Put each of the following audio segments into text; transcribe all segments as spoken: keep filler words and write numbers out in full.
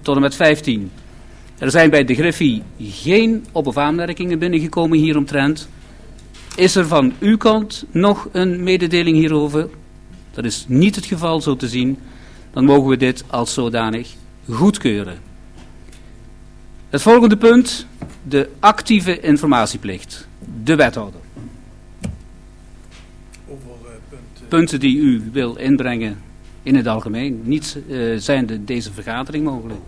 tot en met vijftien. Er zijn bij de Griffie geen op- of aanmerkingen binnengekomen hieromtrent. Is er van uw kant nog een mededeling hierover? Dat is niet het geval, zo te zien. Dan mogen we dit als zodanig goedkeuren. Het volgende punt, de actieve informatieplicht. De wethouder. Over uh, punt, uh... punten die u wil inbrengen in het algemeen, niet uh, zijnde deze vergadering mogelijk.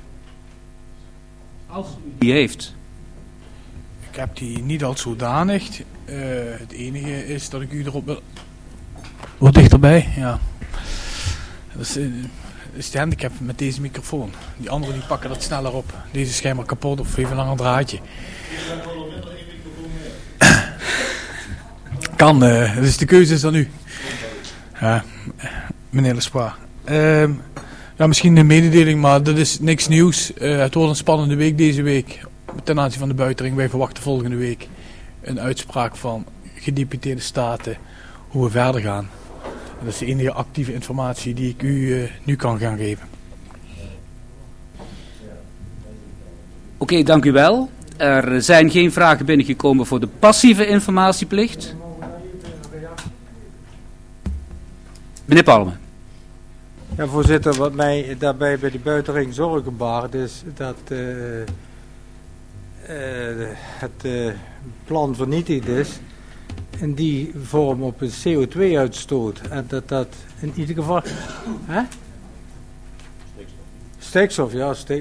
Als u die heeft. Ik heb die niet als zodanig. Uh, het enige is dat ik u erop wil... Wat dichterbij? Ja. Dat is, uh, is de handicap met deze microfoon. Die anderen die pakken dat sneller op. Deze is schijnbaar kapot of heeft een langer draadje. Kan, uh, dus de keuze is aan u. Ja, meneer Lespoir. Uh, ja, misschien een mededeling, maar dat is niks nieuws. Uh, het wordt een spannende week deze week. Ten aanzien van de buitenring. Wij verwachten volgende week een uitspraak van gedeputeerde staten hoe we verder gaan. En dat is de enige actieve informatie die ik u uh, nu kan gaan geven. Oké, okay, dank u wel. Er zijn geen vragen binnengekomen voor de passieve informatieplicht. Meneer Palme. Ja, voorzitter, wat mij daarbij bij die buitenring zorgen baart is dat uh, uh, het uh, plan vernietigd is in die vorm op een C O twee uitstoot. En dat dat in ieder geval... Hè? Stikstof, ja, stik.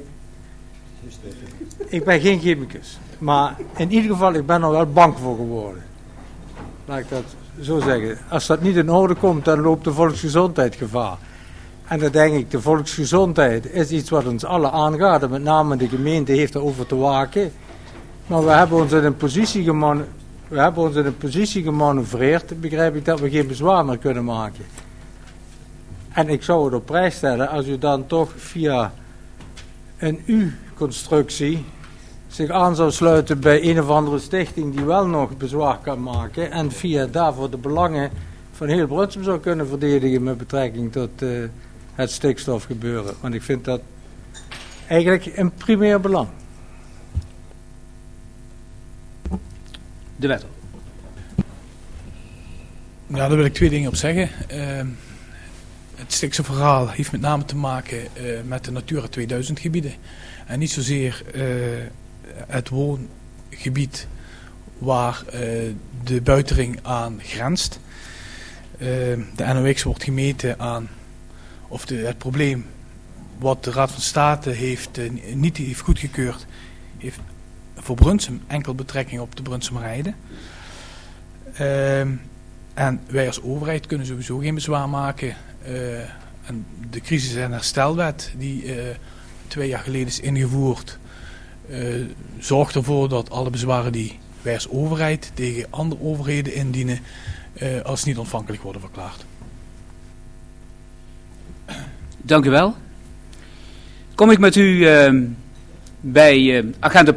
Ik ben geen chemicus. Maar in ieder geval, ik ben er wel bang voor geworden. Laat ik dat zo zeggen. Als dat niet in orde komt, dan loopt de volksgezondheid gevaar. En dan denk ik, de volksgezondheid is iets wat ons allen aangaat. En met name de gemeente heeft erover te waken. Maar we hebben ons in een positie geman, we hebben ons in een positie gemanoeuvreerd, begrijp ik, dat we geen bezwaar meer kunnen maken. En ik zou het op prijs stellen als u dan toch via een U-constructie zich aan zou sluiten bij een of andere stichting die wel nog bezwaar kan maken en via daarvoor de belangen van heel Brunsum zou kunnen verdedigen met betrekking tot uh, het stikstofgebeuren. Want ik vind dat eigenlijk een primair belang. De wet. Ja, daar wil ik twee dingen op zeggen. Uh, het stikstofverhaal heeft met name te maken uh, met de Natura tweeduizend gebieden. En niet zozeer uh, het woongebied waar uh, de buitenring aan grenst. Uh, de N O X wordt gemeten aan, of de, het probleem wat de Raad van State heeft, uh, niet heeft goedgekeurd, heeft voor Brunsum enkel betrekking op de Brunsumerheide. Uh, en wij als overheid kunnen sowieso geen bezwaar maken. Uh, en de crisis- en herstelwet die uh, twee jaar geleden is ingevoerd, uh, zorgt ervoor dat alle bezwaren die wij als overheid tegen andere overheden indienen, uh, als niet ontvankelijk worden verklaard. Dank u wel. Kom ik met u uh, bij uh, agenda